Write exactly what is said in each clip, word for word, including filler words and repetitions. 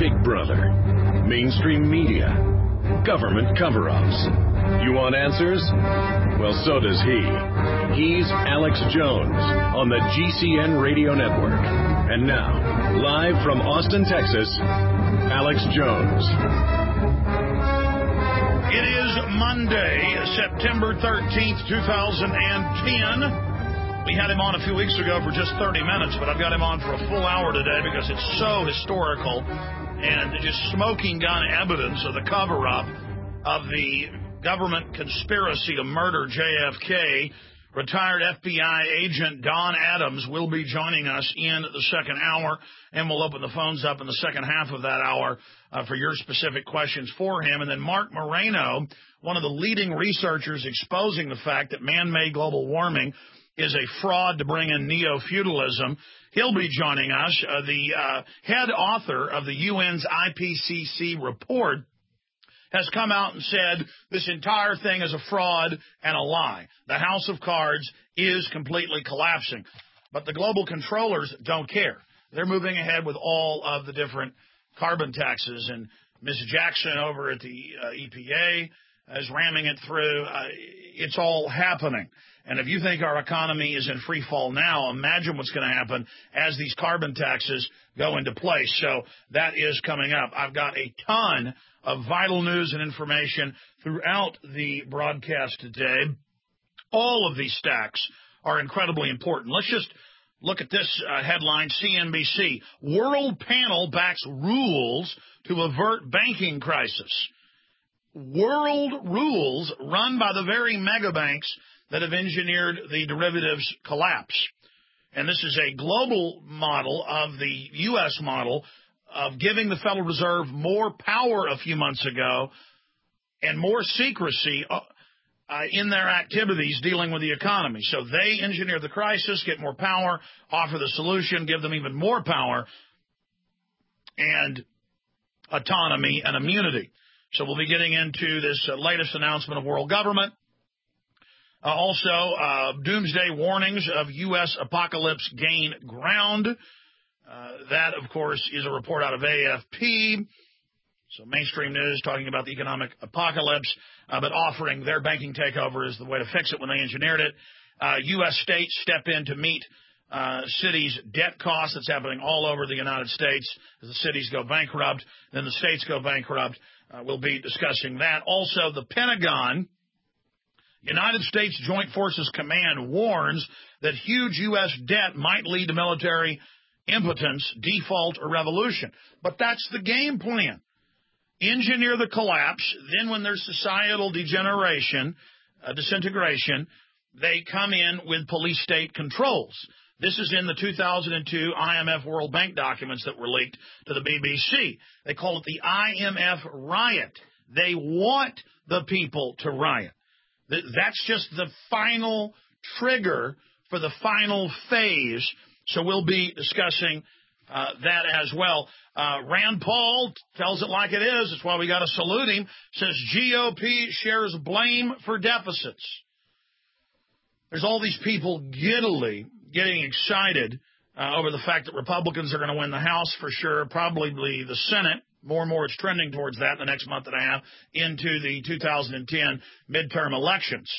Big Brother, mainstream media, government cover-ups. You want answers? Well, so does he. He's Alex Jones on the G C N Radio Network. And now, live from Austin, Texas, Alex Jones. It is Monday, September thirteenth, two thousand ten. We had him on a few weeks ago for just thirty minutes, but I've got him on for a full hour today because it's so historical and just smoking gun evidence of the cover-up of the government conspiracy to murder J F K. Retired F B I agent Don Adams will be joining us in the second hour, and we'll open the phones up in the second half of that hour uh, for your specific questions for him. And then Mark Moreno, one of the leading researchers exposing the fact that man-made global warming is a fraud to bring in neo-feudalism. He'll be joining us. Uh, the uh, head author of the U N's I P C C report has come out and said this entire thing is a fraud and a lie. The House of Cards is completely collapsing. But the global controllers don't care. They're moving ahead with all of the different carbon taxes. And Miz Jackson over at the uh, E P A is ramming it through. Uh, it's all happening. And if you think our economy is in free fall now, imagine what's going to happen as these carbon taxes go into place. So that is coming up. I've got a ton of vital news and information throughout the broadcast today. All of these stacks are incredibly important. Let's just look at this uh, headline, C N B C. World panel backs rules to avert banking crisis. World rules run by the very mega banks that have engineered the derivatives collapse. And this is a global model of the U S model of giving the Federal Reserve more power a few months ago and more secrecy uh, uh, in their activities dealing with the economy. So they engineer the crisis, get more power, offer the solution, give them even more power and autonomy and immunity. So we'll be getting into this uh, latest announcement of world government. Uh, also, uh, doomsday warnings of U S apocalypse gain ground. Uh, that, of course, is a report out of A F P. So mainstream news talking about the economic apocalypse, uh, but offering their banking takeover is the way to fix it when they engineered it. Uh, U S states step in to meet uh, cities' debt costs. That's happening all over the United States as the cities go bankrupt. Then the states go bankrupt. Uh, we'll be discussing that. Also, the Pentagon, United States Joint Forces Command warns that huge U S debt might lead to military impotence, default, or revolution. But that's the game plan. Engineer the collapse. Then when there's societal degeneration, uh, disintegration, they come in with police state controls. This is in the two thousand two I M F World Bank documents that were leaked to the B B C. They call it the I M F riot. They want the people to riot. That's just the final trigger for the final phase. So we'll be discussing uh, that as well. Uh, Rand Paul tells it like it is. That's why we got to salute him. Says G O P shares blame for deficits. There's all these people giddily getting excited uh, over the fact that Republicans are going to win the House for sure, probably the Senate. More and more it's trending towards that in the next month and a half into the two thousand ten midterm elections.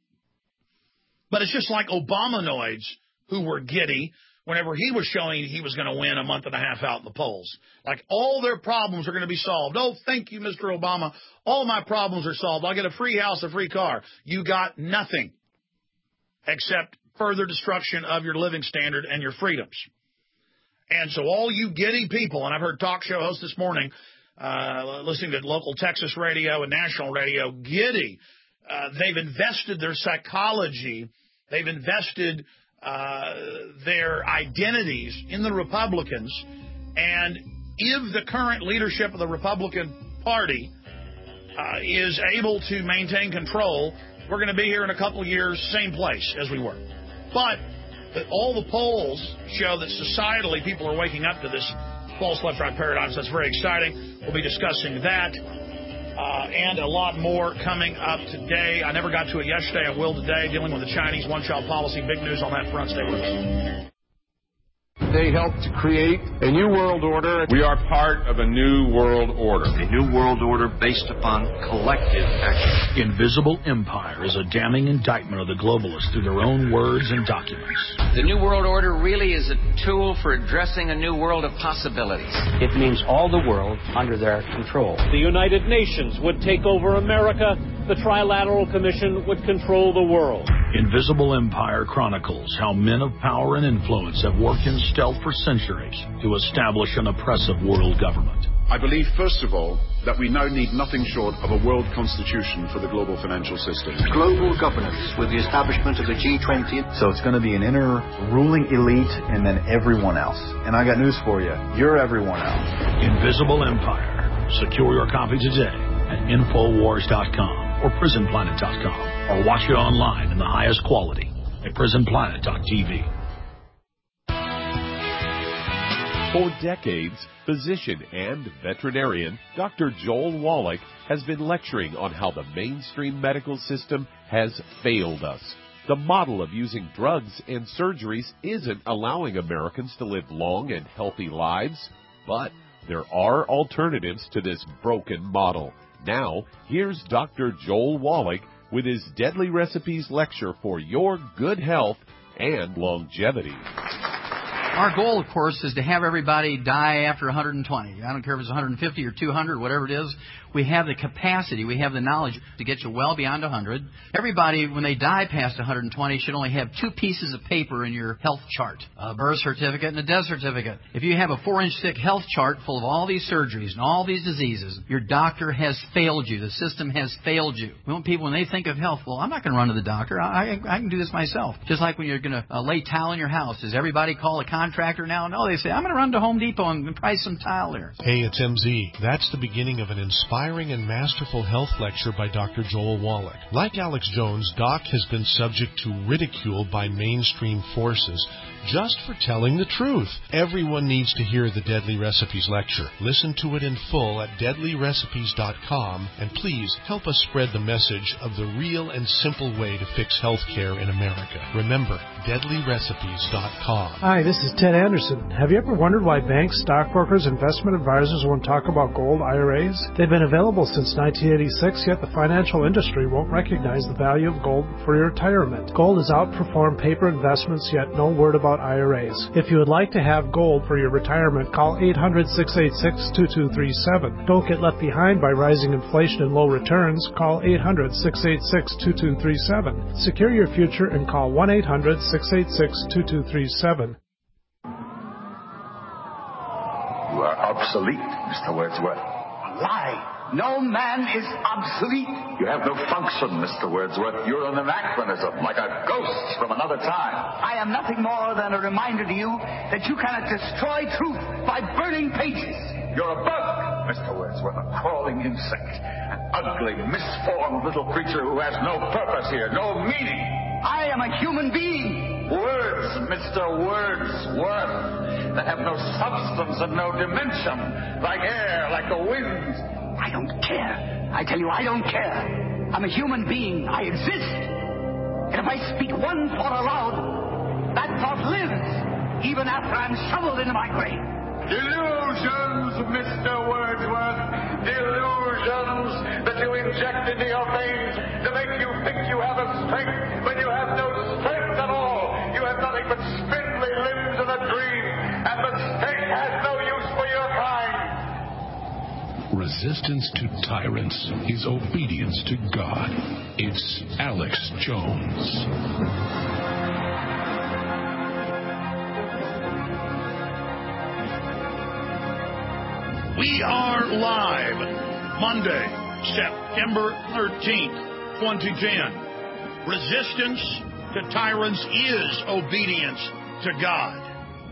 But it's just like Obamanoids who were giddy whenever he was showing he was going to win a month and a half out in the polls. Like all their problems are going to be solved. Oh, thank you, Mister Obama. All my problems are solved. I'll get a free house, a free car. You got nothing except further destruction of your living standard and your freedoms. And so all you giddy people, and I've heard talk show hosts this morning uh, listening to local Texas radio and national radio, giddy. Uh, they've invested their psychology. They've invested uh, their identities in the Republicans. And if the current leadership of the Republican Party uh, is able to maintain control, we're going to be here in a couple of years, same place as we were. But But all the polls show that societally people are waking up to this false left-right paradigm. So that's very exciting. We'll be discussing that uh, and a lot more coming up today. I never got to it yesterday. I will today, dealing with the Chinese one-child policy. Big news on that front. Stay with us. They helped to create a new world order. We are part of a new world order. A new world order based upon collective action. Invisible Empire is a damning indictment of the globalists through their own words and documents. The new world order really is a tool for addressing a new world of possibilities. It means all the world under their control. The United Nations would take over America. The Trilateral Commission would control the world. Invisible Empire chronicles how men of power and influence have worked in stealth for centuries to establish an oppressive world government. I believe, first of all, that we now need nothing short of a world constitution for the global financial system. Global governance with the establishment of the G twenty. So it's going to be an inner ruling elite and then everyone else. And I got news for you. You're everyone else. Invisible Empire. Secure your copy today at Infowars dot com or Prison Planet dot com, or watch it online in the highest quality at Prison Planet dot T V. For decades, physician and veterinarian Doctor Joel Wallach has been lecturing on how the mainstream medical system has failed us. The model of using drugs and surgeries isn't allowing Americans to live long and healthy lives, but there are alternatives to this broken model. Now, here's Doctor Joel Wallach with his Deadly Recipes lecture for your good health and longevity. Our goal, of course, is to have everybody die after one hundred twenty. I don't care if it's one hundred fifty or two hundred, whatever it is. We have the capacity, we have the knowledge to get you well beyond one hundred. Everybody, when they die past one hundred twenty, should only have two pieces of paper in your health chart, a birth certificate and a death certificate. If you have a four-inch thick health chart full of all these surgeries and all these diseases, your doctor has failed you. The system has failed you. We want people, when they think of health, well, I'm not going to run to the doctor. I, I, I can do this myself. Just like when you're going to uh, lay tile in your house. Does everybody call a contractor now? No, they say, I'm going to run to Home Depot and price some tile there. Hey, it's M Z. That's the beginning of an inspiring and masterful health lecture by Doctor Joel Wallach. Like Alex Jones, Doc has been subject to ridicule by mainstream forces just for telling the truth. Everyone needs to hear the Deadly Recipes lecture. Listen to it in full at deadly recipes dot com, and please help us spread the message of the real and simple way to fix health care in America. Remember, deadly recipes dot com. Hi, this is Ted Anderson. Have you ever wondered why banks, stockbrokers, investment advisors won't talk about gold I R As? They've been available since nineteen eighty-six, yet the financial industry won't recognize the value of gold for your retirement. Gold has outperformed paper investments, yet no word about I R As. If you would like to have gold for your retirement, call eight hundred, six eight six, two two three seven. Don't get left behind by rising inflation and low returns. Call eight hundred, six eight six, two two three seven. Secure your future and call one eight hundred, six eight six, two two three seven. You are obsolete, Mister Wordsworth. A lie. No man is obsolete. You have no function, Mister Wordsworth. You're an anachronism, like a ghost from another time. I am nothing more than a reminder to you that you cannot destroy truth by burning pages. You're a bug, Mister Wordsworth, a crawling insect, an ugly, misformed little creature who has no purpose here, no meaning. I am a human being. Words, Mister Wordsworth, that have no substance and no dimension, like air, like the wind. I don't care. I tell you, I don't care. I'm a human being. I exist. And if I speak one thought aloud, that thought lives, even after I'm shoveled into my grave. Delusions, Mister Wordsworth. Delusions that you inject into your veins to make you think you have a strength when you have no strength at all. You have nothing but spindly limbs and a dream, and the state has no use for your kind. Resistance to tyrants is obedience to God. It's Alex Jones. We are live Monday, September thirteenth, twenty ten. Resistance to tyrants is obedience to God.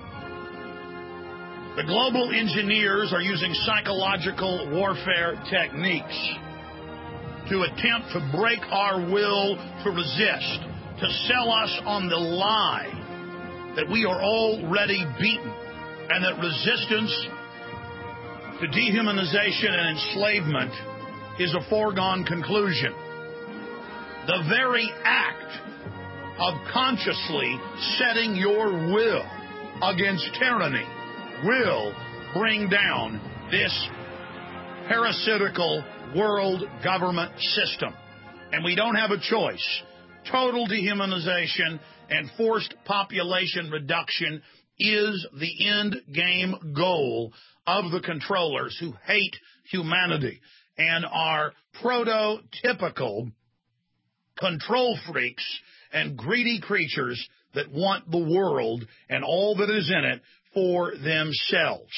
The global engineers are using psychological warfare techniques to attempt to break our will to resist, to sell us on the lie that we are already beaten and that resistance to dehumanization and enslavement is a foregone conclusion. The very act of consciously setting your will against tyranny will bring down this parasitical world government system. And we don't have a choice. Total dehumanization and forced population reduction is the end game goal of the controllers who hate humanity and are prototypical control freaks and greedy creatures that want the world and all that is in it for themselves.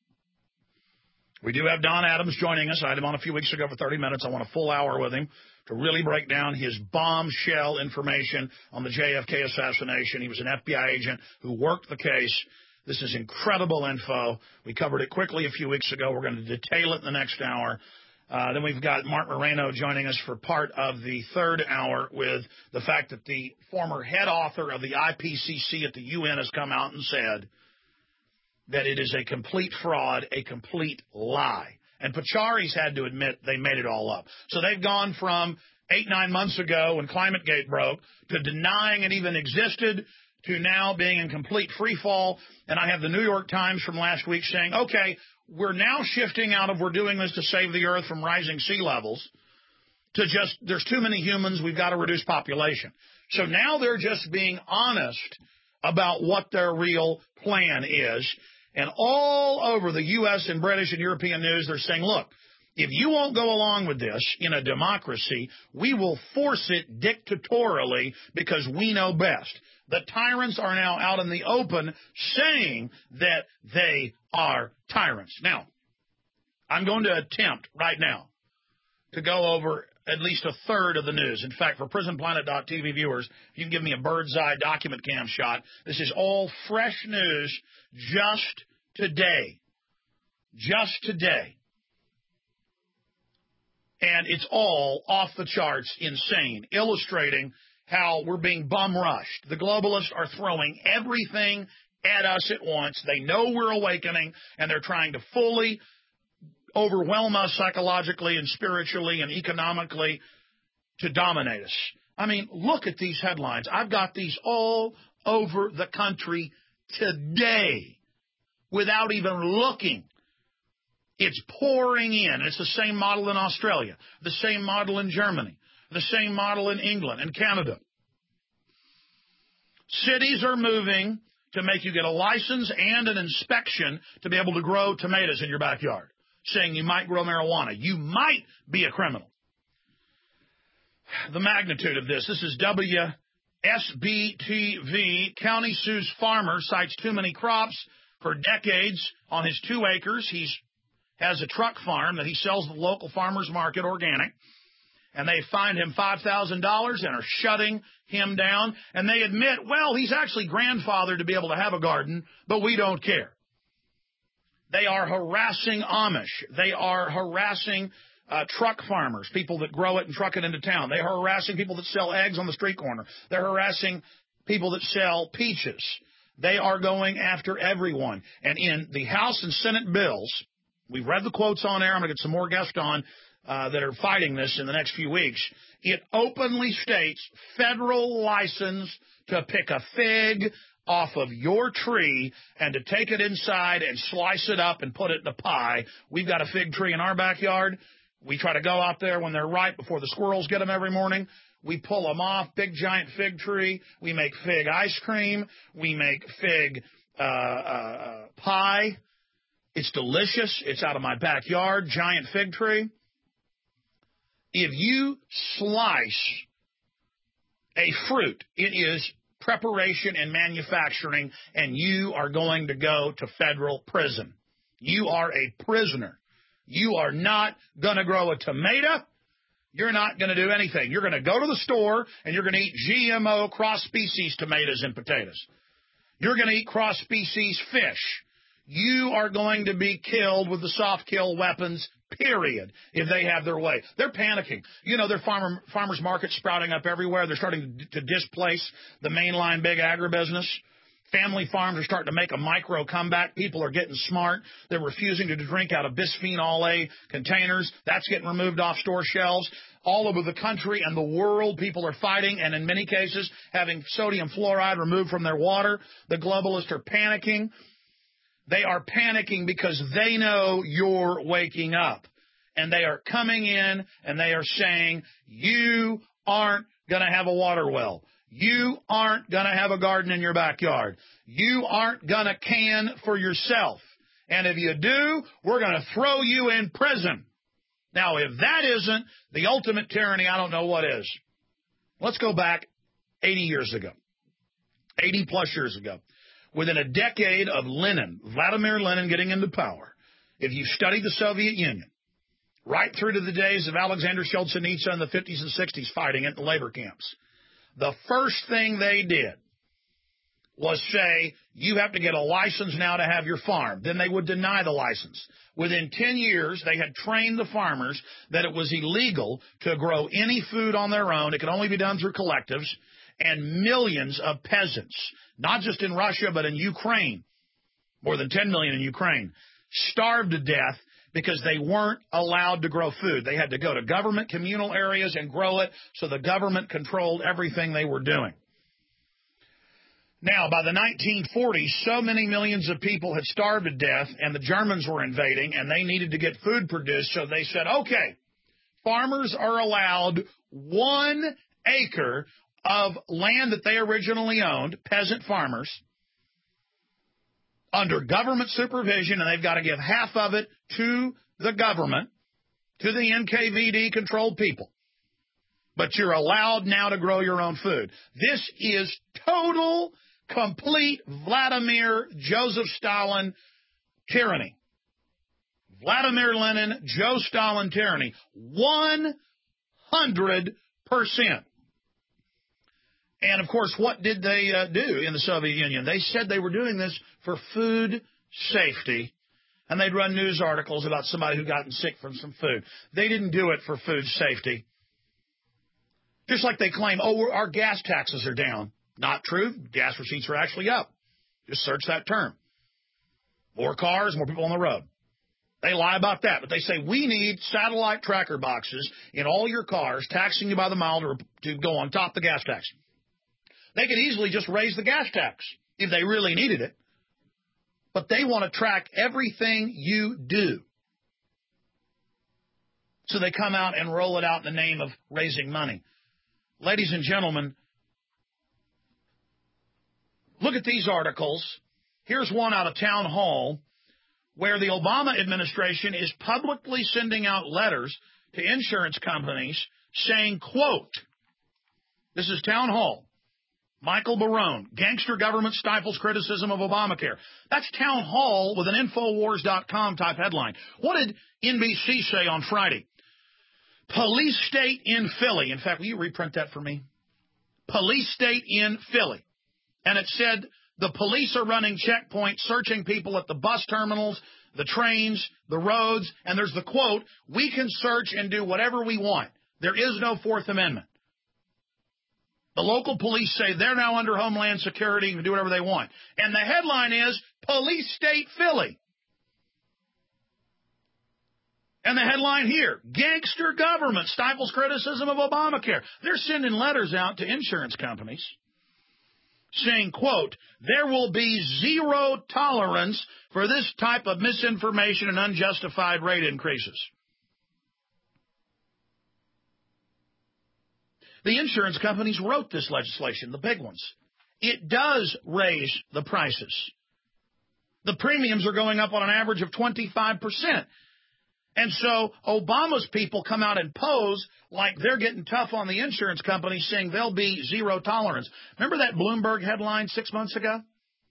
We do have Don Adams joining us. I had him on a few weeks ago for thirty minutes. I want a full hour with him to really break down his bombshell information on the J F K assassination. He was an F B I agent who worked the case. This is incredible info. We covered it quickly a few weeks ago. We're going to detail it in the next hour. Uh, then we've got Mark Moreno joining us for part of the third hour with the fact that the former head author of the I P C C at the U N has come out and said that it is a complete fraud, a complete lie. And Pachauri's had to admit they made it all up. So they've gone from eight, nine months ago when ClimateGate broke to denying it even existed to now being in complete free fall. And I have the New York Times from last week saying, okay, we're now shifting out of we're doing this to save the earth from rising sea levels to just there's too many humans, we've got to reduce population. So now they're just being honest about what their real plan is. And all over the U S and British and European news, they're saying, look, if you won't go along with this in a democracy, we will force it dictatorially because we know best. The tyrants are now out in the open saying that they are tyrants. Now, I'm going to attempt right now to go over at least a third of the news. In fact, for prison planet dot T V viewers, if you can give me a bird's eye document cam shot, this is all fresh news just today. Just today. And it's all off the charts insane, illustrating how we're being bum rushed. The globalists are throwing everything at us at once. They know we're awakening, and they're trying to fully overwhelm us psychologically and spiritually and economically to dominate us. I mean, look at these headlines. I've got these all over the country today without even looking. It's pouring in. It's the same model in Australia, the same model in Germany, the same model in England and Canada. Cities are moving to make you get a license and an inspection to be able to grow tomatoes in your backyard, saying you might grow marijuana. You might be a criminal. The magnitude of this. This is W S B T V. County sues farmer, cites too many crops for decades on his two acres. He's has a truck farm that he sells at the local farmer's market, organic, and they fined him five thousand dollars and are shutting him down. And they admit, well, he's actually grandfathered to be able to have a garden, but we don't care. They are harassing Amish. They are harassing uh, truck farmers, people that grow it and truck it into town. They are harassing people that sell eggs on the street corner. They're harassing people that sell peaches. They are going after everyone. And in the House and Senate bills, we've read the quotes on air. I'm going to get some more guests on uh, that are fighting this in the next few weeks. It openly states federal license to pick a fig off of your tree and to take it inside and slice it up and put it in a pie. We've got a fig tree in our backyard. We try to go out there when they're ripe before the squirrels get them every morning. We pull them off, big giant fig tree. We make fig ice cream. We make fig uh, uh, pie. It's delicious. It's out of my backyard, giant fig tree. If you slice a fruit, it is preparation and manufacturing, and you are going to go to federal prison. You are a prisoner. You are not going to grow a tomato. You're not going to do anything. You're going to go to the store, and you're going to eat G M O cross-species tomatoes and potatoes. You're going to eat cross-species fish. You are going to be killed with the soft kill weapons, period, if they have their way. They're panicking. You know, their farmer, farmers markets sprouting up everywhere. They're starting to, to displace the mainline big agribusiness. Family farms are starting to make a micro comeback. People are getting smart. They're refusing to drink out of bisphenol A containers. That's getting removed off store shelves. All over the country and the world, people are fighting, and in many cases, having sodium fluoride removed from their water. The globalists are panicking. They are panicking because they know you're waking up. And they are coming in, and they are saying, you aren't going to have a water well. You aren't going to have a garden in your backyard. You aren't going to can for yourself. And if you do, we're going to throw you in prison. Now, if that isn't the ultimate tyranny, I don't know what is. Let's go back eighty years ago, eighty plus years ago. Within a decade of Lenin, Vladimir Lenin getting into power, if you study the Soviet Union, right through to the days of Alexander Solzhenitsyn in the fifties and sixties fighting at the labor camps, the first thing they did was say, you have to get a license now to have your farm. Then they would deny the license. Within ten years, they had trained the farmers that it was illegal to grow any food on their own. It could only be done through collectives. And millions of peasants, not just in Russia, but in Ukraine, more than ten million in Ukraine, starved to death because they weren't allowed to grow food. They had to go to government communal areas and grow it, so the government controlled everything they were doing. Now, by the nineteen forties, so many millions of people had starved to death, and the Germans were invading, and they needed to get food produced, so they said, okay, farmers are allowed one acre of land that they originally owned, peasant farmers, under government supervision, and they've got to give half of it to the government, to the N K V D-controlled people. But you're allowed now to grow your own food. This is total, complete Vladimir Joseph Stalin tyranny. Vladimir Lenin, Joe Stalin tyranny. one hundred percent. And, of course, what did they uh, do in the Soviet Union? They said they were doing this for food safety, and they'd run news articles about somebody who'd gotten sick from some food. They didn't do it for food safety. Just like they claim, oh, we're, our gas taxes are down. Not true. Gas receipts are actually up. Just search that term. More cars, more people on the road. They lie about that, but they say we need satellite tracker boxes in all your cars, taxing you by the mile to, to go on top of the gas tax. They could easily just raise the gas tax if they really needed it. But they want to track everything you do. So they come out and roll it out in the name of raising money. Ladies and gentlemen, look at these articles. Here's one out of Town Hall where the Obama administration is publicly sending out letters to insurance companies saying, quote, this is Town Hall. Michael Barone, gangster government stifles criticism of Obamacare. That's Town Hall with an Infowars dot com type headline. What did N B C say on Friday? Police state in Philly. In fact, will you reprint that for me? Police state in Philly. And it said the police are running checkpoints, searching people at the bus terminals, the trains, the roads, and there's the quote, we can search and do whatever we want. There is no Fourth Amendment. The local police say they're now under Homeland Security and can do whatever they want. And the headline is, Police State Philly. And the headline here, gangster government stifles criticism of Obamacare. They're sending letters out to insurance companies saying, quote, there will be zero tolerance for this type of misinformation and unjustified rate increases. The insurance companies wrote this legislation, the big ones. It does raise the prices. The premiums are going up on an average of twenty-five percent. And so Obama's people come out and pose like they're getting tough on the insurance companies, saying there'll be zero tolerance. Remember that Bloomberg headline six months ago?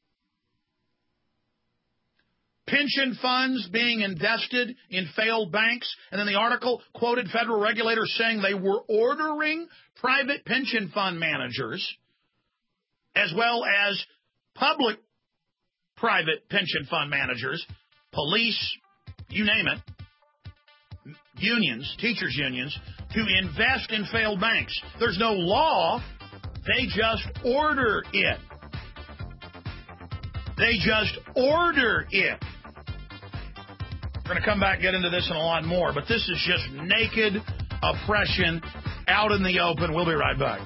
Pension funds being invested in failed banks. And then the article quoted federal regulators saying they were ordering private pension fund managers as well as public private pension fund managers, police, you name it, unions, teachers unions, to invest in failed banks. There's no law. They just order it. They just order it. We're going to come back and get into this and a lot more, but this is just naked oppression out in the open. We'll be right back.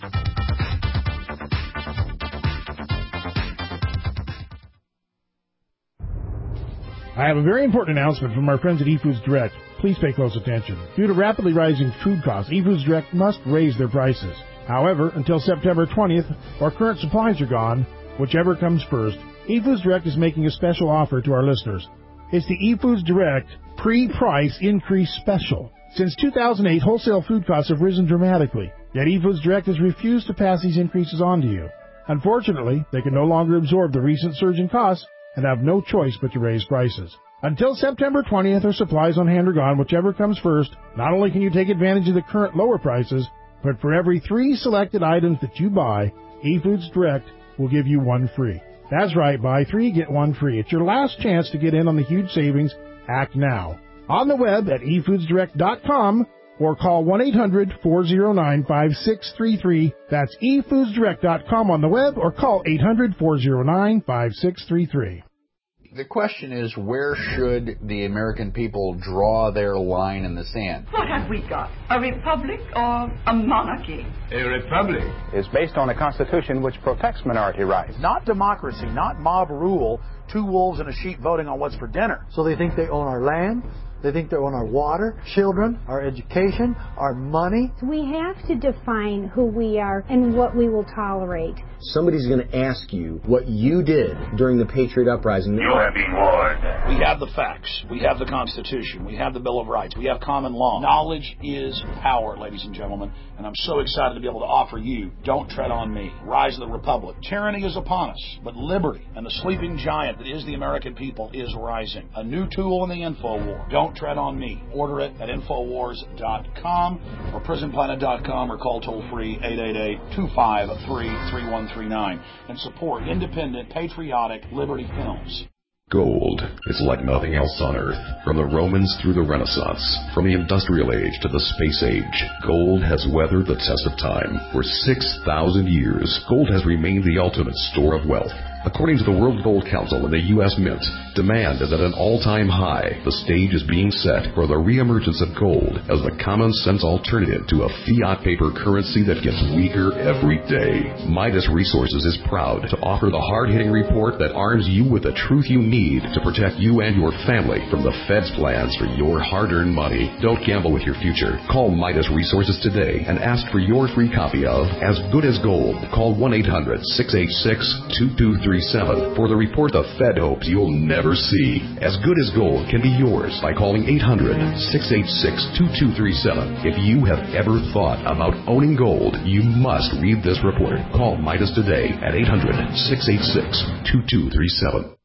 I have a very important announcement from our friends at eFoods Direct. Please pay close attention. Due to rapidly rising food costs, eFoods Direct must raise their prices. However, until September twentieth, or current supplies are gone, whichever comes first, eFoods Direct is making a special offer to our listeners. It's the eFoods Direct pre-price increase special. Since two thousand eight, wholesale food costs have risen dramatically, yet eFoods Direct has refused to pass these increases on to you. Unfortunately, they can no longer absorb the recent surge in costs and have no choice but to raise prices. Until September twentieth, or supplies on hand are gone, whichever comes first, not only can you take advantage of the current lower prices, but for every three selected items that you buy, eFoods Direct will give you one free. That's right, buy three, get one free. It's your last chance to get in on the huge savings. Act now. On the web at e foods direct dot com or call one eight hundred four oh nine five six three three. That's e foods direct dot com on the web or call eight hundred four oh nine five six three three. The question is, where should the American people draw their line in the sand? What have we got? A republic or a monarchy? A republic is based on a constitution which protects minority rights. Not democracy, not mob rule, two wolves and a sheep voting on what's for dinner. So they think they own our land, they think they own our water, children, our education, our money. We have to define who we are and what we will tolerate. Somebody's going to ask you what you did during the Patriot Uprising. You have been warned. We have the facts. We have the Constitution. We have the Bill of Rights. We have common law. Knowledge is power, ladies and gentlemen, and I'm so excited to be able to offer you Don't Tread on Me, Rise of the Republic. Tyranny is upon us, but liberty and the sleeping giant that is the American people is rising. A new tool in the info war. Don't Tread on Me. Order it at infowars dot com or prison planet dot com or call toll-free eight eight eight, two five three, three one three nine and support independent, patriotic Liberty Films. Gold is like nothing else on Earth. From the Romans through the Renaissance, from the Industrial Age to the Space Age, gold has weathered the test of time. For six thousand years, gold has remained the ultimate store of wealth. According to the World Gold Council and the U S Mint, demand is at an all-time high. The stage is being set for the reemergence of gold as the common-sense alternative to a fiat paper currency that gets weaker every day. Midas Resources is proud to offer the hard-hitting report that arms you with the truth you need to protect you and your family from the Fed's plans for your hard-earned money. Don't gamble with your future. Call Midas Resources today and ask for your free copy of As Good as Gold. Call one eight hundred six eight six two two three seven for the report the Fed hopes you'll never see. As Good as Gold can be yours by calling eight hundred six eight six two two three seven. If you have ever thought about owning gold, you must read this report. Call Midas today at eight hundred six eight six two two three seven.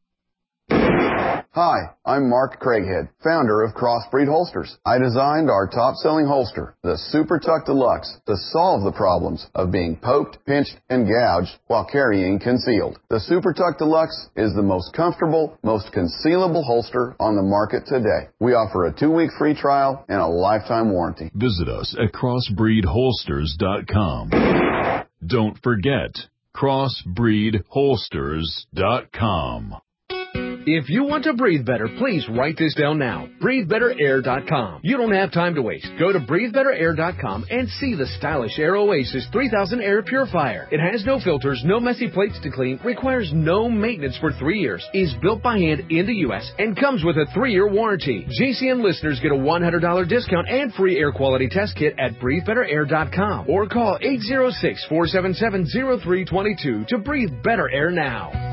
Hi, I'm Mark Craighead, founder of Crossbreed Holsters. I designed our top-selling holster, the Super Tuck Deluxe, to solve the problems of being poked, pinched, and gouged while carrying concealed. The Super Tuck Deluxe is the most comfortable, most concealable holster on the market today. We offer a two-week free trial and a lifetime warranty. Visit us at crossbreed holsters dot com. Don't forget, crossbreed holsters dot com. If you want to breathe better, please write this down now. breathe better air dot com. You don't have time to waste. Go to breathe better air dot com and see the stylish Air Oasis three thousand Air Purifier. It has no filters, no messy plates to clean, requires no maintenance for three years, is built by hand in the U S, and comes with a three-year warranty. G C N listeners get a one hundred dollars discount and free air quality test kit at breathe better air dot com or call eight zero six, four seven seven, zero three two two to breathe better air now.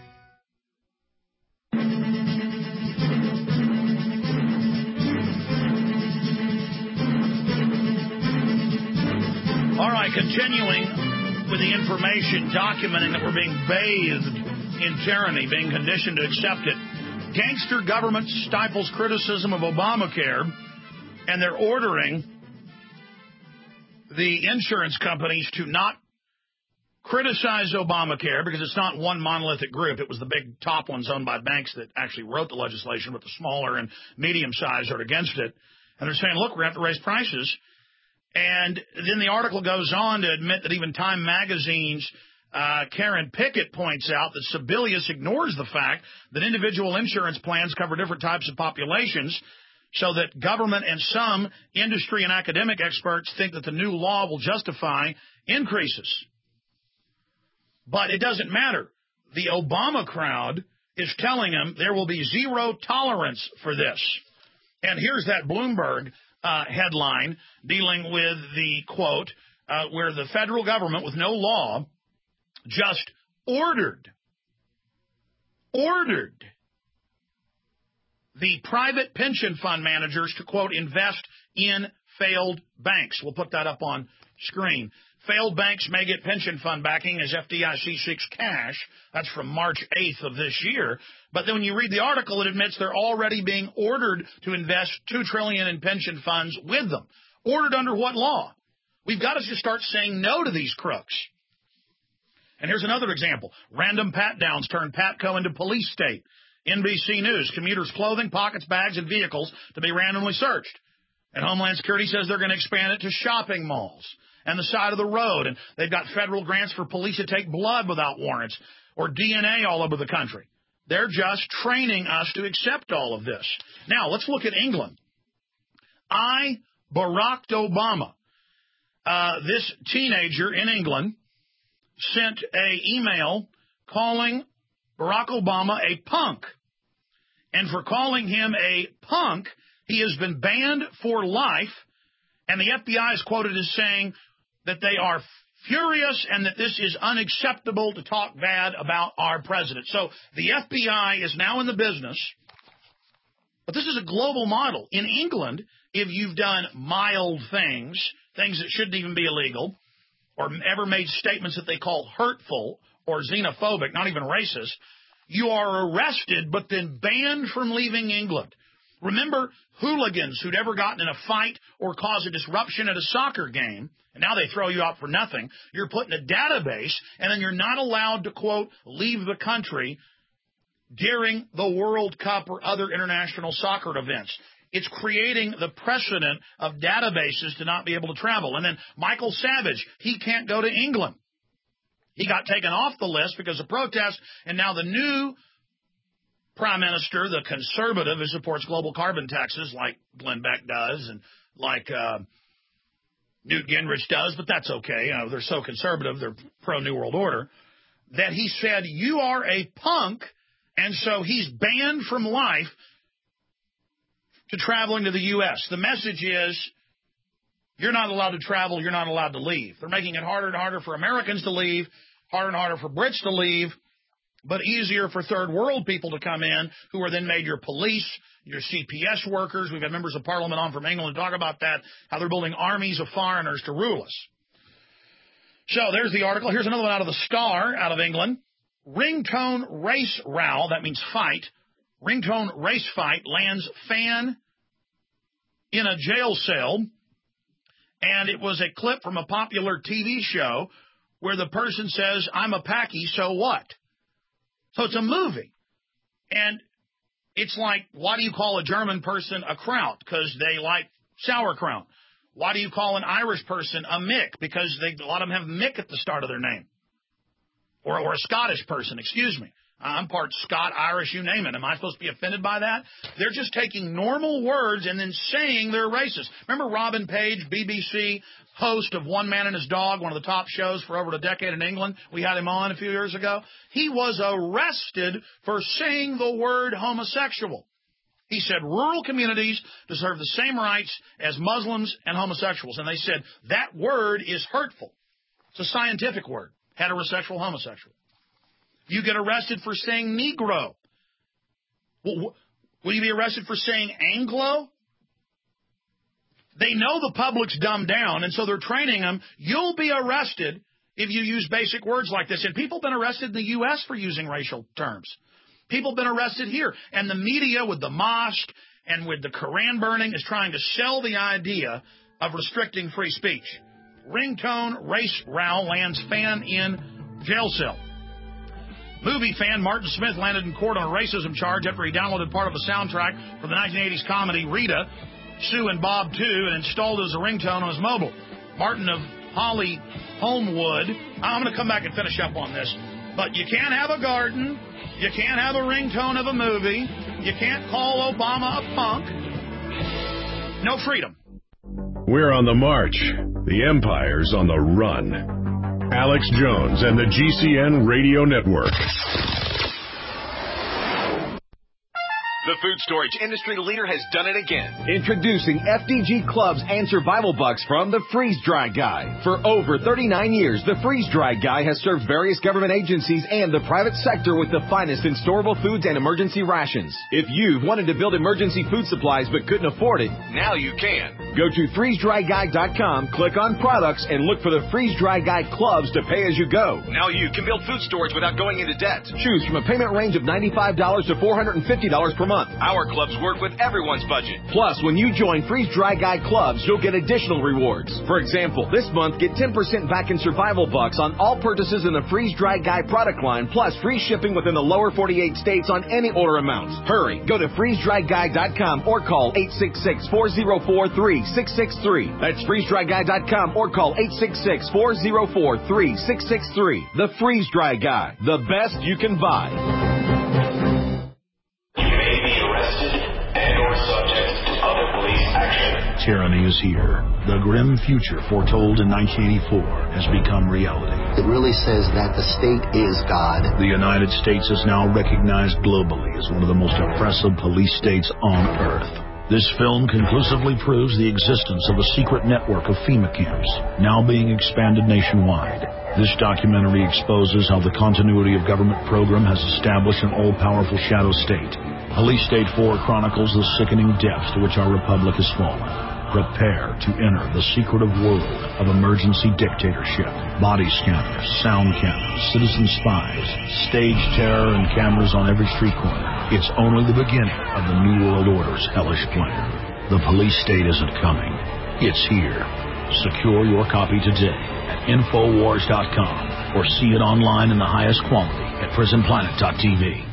All right, continuing with the information documenting that we're being bathed in tyranny, being conditioned to accept it. Gangster government stifles criticism of Obamacare, and they're ordering the insurance companies to not criticize Obamacare because it's not one monolithic group. It was the big top ones owned by banks that actually wrote the legislation, but the smaller and medium size are against it. And they're saying, look, we're going to have to raise prices. And then the article goes on to admit that even Time Magazine's Uh, Karen Pickett points out that Sebelius ignores the fact that individual insurance plans cover different types of populations, so that government and some industry and academic experts think that the new law will justify increases. But it doesn't matter. The Obama crowd is telling them there will be zero tolerance for this. And here's that Bloomberg uh, headline dealing with the, quote, uh, where the federal government with no law just ordered, ordered the private pension fund managers to, quote, invest in failed banks. We'll put that up on screen. Failed banks may get pension fund backing as F D I C seeks cash. That's from March eighth of this year. But then when you read the article, it admits they're already being ordered to invest two trillion dollars in pension funds with them. Ordered under what law? We've got to just start saying no to these crooks. And here's another example. Random pat-downs turned Patco into police state. N B C News, commuters' clothing, pockets, bags, and vehicles to be randomly searched. And Homeland Security says they're going to expand it to shopping malls and the side of the road. And they've got federal grants for police to take blood without warrants or D N A all over the country. They're just training us to accept all of this. Now, let's look at England. I, Barack Obama, uh, this teenager in England, sent an email calling Barack Obama a punk. And for calling him a punk, he has been banned for life. And the F B I is quoted as saying that they are furious and that this is unacceptable to talk bad about our president. So the F B I is now in the business. But this is a global model. In England, if you've done mild things, things that shouldn't even be illegal, or ever made statements that they call hurtful or xenophobic, not even racist, you are arrested but then banned from leaving England. Remember hooligans who'd ever gotten in a fight or caused a disruption at a soccer game, and now they throw you out for nothing. You're put in a database, and then you're not allowed to, quote, leave the country during the World Cup or other international soccer events. It's creating the precedent of databases to not be able to travel. And then Michael Savage, he can't go to England. He got taken off the list because of protests, and now the new prime minister, the conservative who supports global carbon taxes like Glenn Beck does and like uh, Newt Gingrich does, but that's okay. You know, they're so conservative, they're pro-New World Order, that he said, you are a punk, and so he's banned from life to traveling to the U S. The message is, you're not allowed to travel, you're not allowed to leave. They're making it harder and harder for Americans to leave, harder and harder for Brits to leave, but easier for third world people to come in who are then made your police, your C P S workers. We've got members of parliament on from England to talk about that, how they're building armies of foreigners to rule us. So there's the article. Here's another one out of the Star out of England. Ringtone race row, that means fight. Ringtone race fight lands fan in a jail cell. And it was a clip from a popular T V show where the person says, I'm a Paki, so what? So it's a movie. And it's like, why do you call a German person a Kraut? Because they like sauerkraut. Why do you call an Irish person a Mick? Because they, a lot of them have Mick at the start of their name. Or, or a Scottish person, excuse me. I'm part Scot, Irish, you name it. Am I supposed to be offended by that? They're just taking normal words and then saying they're racist. Remember Robin Page, B B C host of One Man and His Dog, one of the top shows for over a decade in England? We had him on a few years ago. He was arrested for saying the word homosexual. He said rural communities deserve the same rights as Muslims and homosexuals. And they said that word is hurtful. It's a scientific word, heterosexual, homosexual. You get arrested for saying Negro. Will you be arrested for saying Anglo? They know the public's dumbed down, and so they're training them. You'll be arrested if you use basic words like this. And people have been arrested in the U S for using racial terms. People have been arrested here. And the media with the mosque and with the Koran burning is trying to sell the idea of restricting free speech. Ringtone race row lands fan in jail cell. Movie fan Martin Smith landed in court on a racism charge after he downloaded part of a soundtrack from the nineteen eighties comedy Rita, Sue and Bob two, and installed it as a ringtone on his mobile. Martin of Holly Homewood. I'm going to come back and finish up on this. But you can't have a garden. You can't have a ringtone of a movie. You can't call Obama a punk. No freedom. We're on the march. The empire's on the run. Alex Jones and the G C N Radio Network. The food storage industry leader has done it again. Introducing F D G Clubs and Survival Bucks from the Freeze Dry Guy. For over thirty-nine years, the Freeze Dry Guy has served various government agencies and the private sector with the finest in storable foods and emergency rations. If you've wanted to build emergency food supplies but couldn't afford it, now you can. Go to freeze dry guy dot com, click on products, and look for the Freeze Dry Guy Clubs to pay as you go. Now you can build food storage without going into debt. Choose from a payment range of ninety-five dollars to four hundred fifty dollars per month. Our clubs work with everyone's budget. Plus, when you join Freeze Dry Guy Clubs, you'll get additional rewards. For example, this month, get ten percent back in Survival Bucks on all purchases in the Freeze Dry Guy product line, plus free shipping within the lower forty-eight states on any order amount. Hurry, go to freeze dry guy dot com or call eight six six, four zero four, three six six three. That's freeze dry guy dot com or call eight six six, four zero four, three six six three. The Freeze Dry Guy, the best you can buy. Tyranny is here. The grim future foretold in nineteen eighty-four has become reality. It really says that the state is God. The United States is now recognized globally as one of the most oppressive police states on earth. This film conclusively proves the existence of a secret network of FEMA camps, now being expanded nationwide. This documentary exposes how the continuity of government program has established an all-powerful shadow state. Police State four chronicles the sickening depths to which our republic has fallen. Prepare to enter the secretive world of emergency dictatorship. Body scanners, sound cameras, citizen spies, stage terror, and cameras on every street corner. It's only the beginning of the New World Order's hellish plan. The police state isn't coming. It's here. Secure your copy today at infowars dot com or see it online in the highest quality at prison planet dot t v.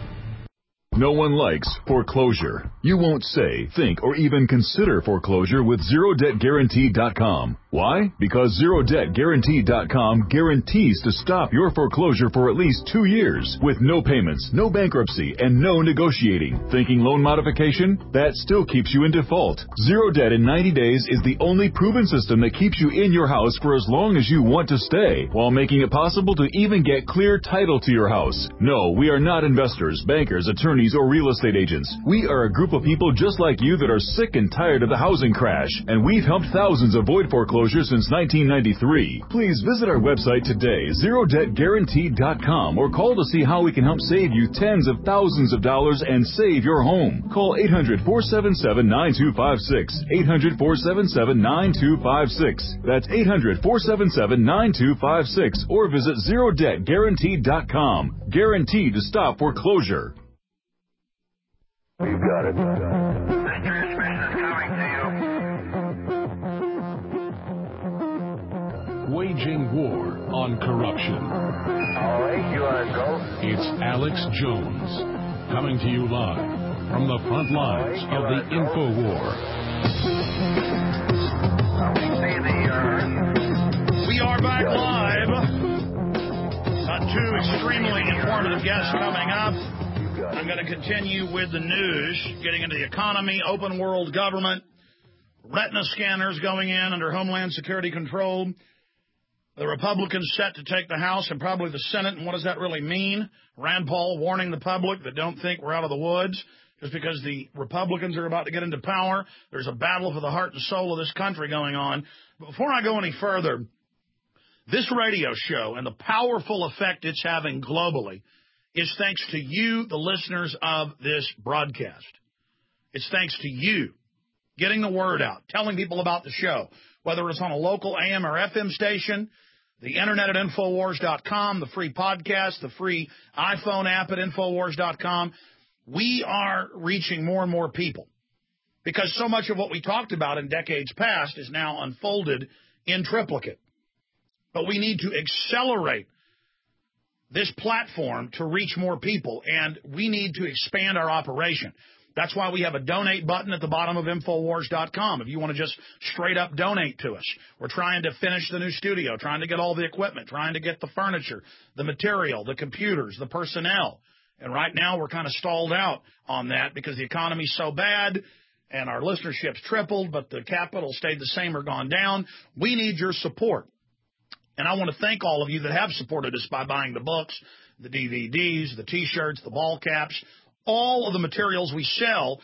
No one likes foreclosure. You won't say, think, or even consider foreclosure with zero debt guarantee dot com. Why? Because zero debt guarantee dot com guarantees to stop your foreclosure for at least two years with no payments, no bankruptcy, and no negotiating. Thinking loan modification? That still keeps you in default. Zero Debt in ninety days is the only proven system that keeps you in your house for as long as you want to stay, while making it possible to even get clear title to your house. No, we are not investors, bankers, attorneys, or real estate agents. We are a group of people just like you that are sick and tired of the housing crash, and we've helped thousands avoid foreclosure since nineteen ninety-three. Please visit our website today, zero debt guarantee dot com, or call to see how we can help save you tens of thousands of dollars and save your home. Call eight hundred, four seven seven, nine two five six, eight hundred, four seven seven, nine two five six. That's eight hundred, four seven seven, nine two five six, or visit zero debt guarantee dot com. Guaranteed to stop foreclosure. You got it. Waging war on corruption. All right, you want to go? It's Alex Jones, coming to you live from the front lines of the info war. We are back live. Got two extremely informative guests coming up. I'm going to continue with the news, getting into the economy, open world government, retina scanners going in under Homeland Security control, the Republicans set to take the House and probably the Senate, and what does that really mean? Rand Paul warning the public that don't think we're out of the woods just because the Republicans are about to get into power. There's a battle for the heart and soul of this country going on. But before I go any further, this radio show and the powerful effect it's having globally is thanks to you, the listeners of this broadcast. It's thanks to you getting the word out, telling people about the show, whether it's on a local A M or F M station, the internet at infowars dot com, the free podcast, the free iPhone app at infowars dot com. We are reaching more and more people because so much of what we talked about in decades past is now unfolded in triplicate. But we need to accelerate this platform to reach more people, and we need to expand our operation. That's why we have a donate button at the bottom of Infowars dot com. If you want to just straight up donate to us. We're trying to finish the new studio, trying to get all the equipment, trying to get the furniture, the material, the computers, the personnel. And right now we're kind of stalled out on that because the economy's so bad and our listenership's tripled, but the capital stayed the same or gone down. We need your support. And I want to thank all of you that have supported us by buying the books, the D V Ds, the T-shirts, the ball caps. All of the materials we sell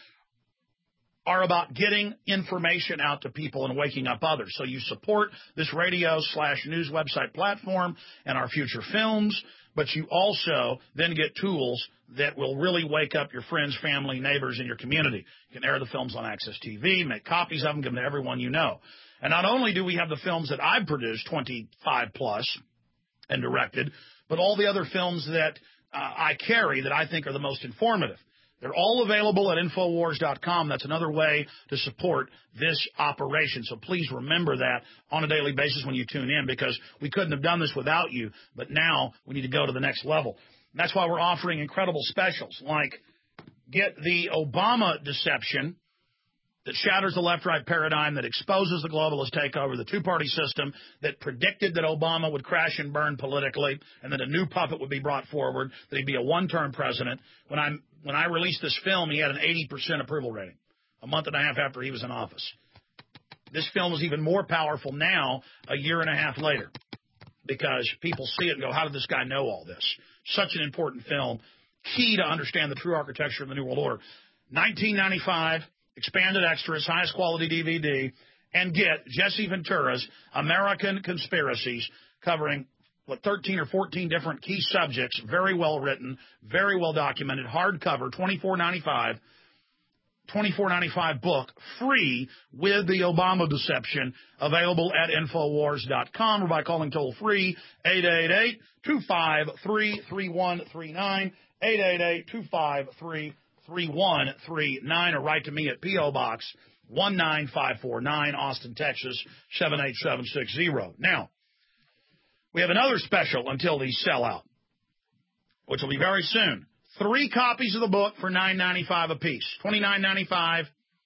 are about getting information out to people and waking up others. So you support this radio slash news website platform and our future films, but you also then get tools that will really wake up your friends, family, neighbors, and your community. You can air the films on Access T V, make copies of them, give them to everyone you know. And not only do we have the films that I've produced, twenty-five plus, and directed, but all the other films that uh, I carry that I think are the most informative. They're all available at Infowars dot com. That's another way to support this operation. So please remember that on a daily basis when you tune in, because we couldn't have done this without you, but now we need to go to the next level. And that's why we're offering incredible specials, like get the Obama deception that shatters the left-right paradigm, that exposes the globalist takeover, the two-party system, that predicted that Obama would crash and burn politically, and that a new puppet would be brought forward, that he'd be a one-term president. When I when I released this film, he had an eighty percent approval rating, a month and a half after he was in office. This film is even more powerful now, a year and a half later, because people see it and go, how did this guy know all this? Such an important film, key to understand the true architecture of the New World Order. nineteen ninety-five, expanded extras, highest quality D V D, and get Jesse Ventura's American Conspiracies, covering, what, thirteen or fourteen different key subjects, very well written, very well documented, hardcover, twenty-four ninety-five, twenty-four ninety-five book, free with the Obama deception, available at Infowars dot com or by calling toll-free eight eight eight, two five three, three one three nine, eight eight eight, two five three, three one three nine, or write to me at P O. Box one nine five four nine, Austin, Texas, seven eight seven six zero. Now, we have another special until these sell out, which will be very soon. Three copies of the book for nine ninety-five apiece, twenty-nine ninety-five.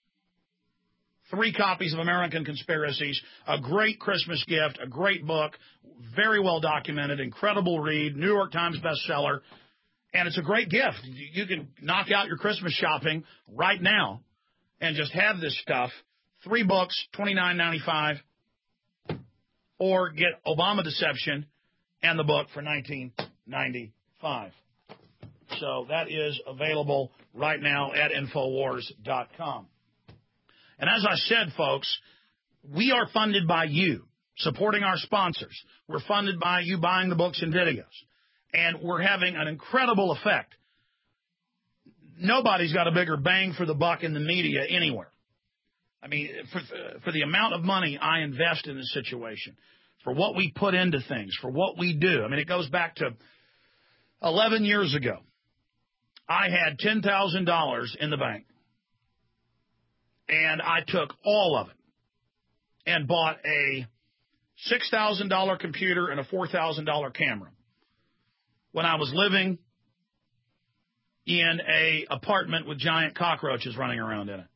Three copies of American Conspiracies, a great Christmas gift, a great book, very well documented, incredible read, New York Times bestseller. And it's a great gift. You can knock out your Christmas shopping right now and just have this stuff. Three books, twenty-nine ninety-five, or get Obama Deception and the book for nineteen ninety-five. So that is available right now at Infowars dot com. And as I said, folks, we are funded by you, supporting our sponsors. We're funded by you buying the books and videos. And we're having an incredible effect. Nobody's got a bigger bang for the buck in the media anywhere. I mean, for, for the amount of money I invest in this situation, for what we put into things, for what we do. I mean, it goes back to eleven years ago. I had ten thousand dollars in the bank, and I took all of it and bought a six thousand dollars computer and a four thousand dollars camera when I was living in a apartment with giant cockroaches running around in it.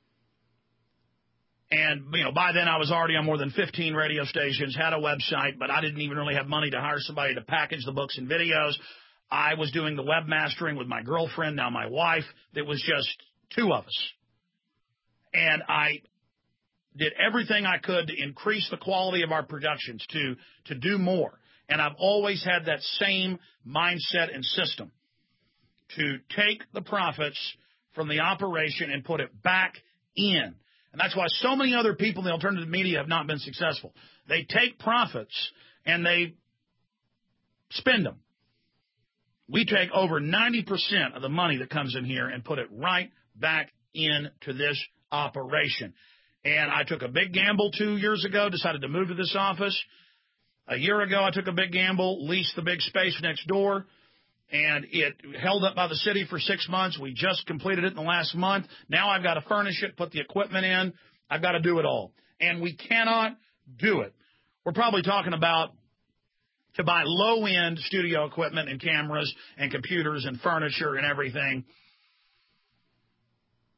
And, you know, by then I was already on more than fifteen radio stations, had a website, but I didn't even really have money to hire somebody to package the books and videos. I was doing the webmastering with my girlfriend, now my wife. It was just two of us. And I did everything I could to increase the quality of our productions, to, to do more. And I've always had that same mindset and system, to take the profits from the operation and put it back in. And that's why so many other people in the alternative media have not been successful. They take profits and they spend them. We take over ninety percent of the money that comes in here and put it right back into this operation. And I took a big gamble two years ago, decided to move to this office. A year ago, I took a big gamble, leased the big space next door, and it held up by the city for six months. We just completed it in the last month. Now I've got to furnish it, put the equipment in. I've got to do it all. And we cannot do it. We're probably talking about to buy low-end studio equipment and cameras and computers and furniture and everything.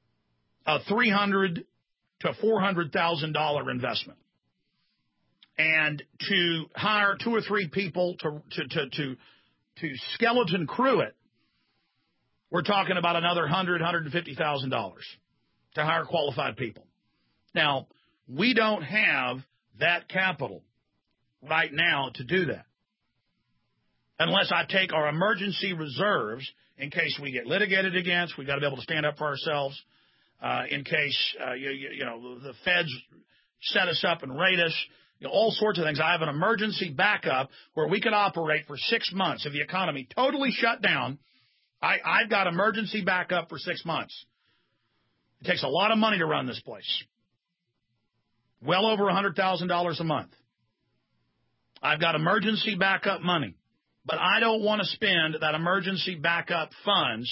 a three hundred to four hundred thousand dollar investment, and to hire two or three people to to to to, to skeleton crew it, we're talking about another one hundred, one hundred fifty thousand dollars to hire qualified people. Now, we don't have that capital right now to do that, unless I take our emergency reserves in case we get litigated against. We've got to be able to stand up for ourselves uh, in case uh, you, you, you know the feds set us up and raid us. You know, all sorts of things. I have an emergency backup where we could operate for six months if the economy totally shut down. I, I've got emergency backup for six months. It takes a lot of money to run this place. Well over one hundred thousand dollars a month. I've got emergency backup money. But I don't want to spend that emergency backup funds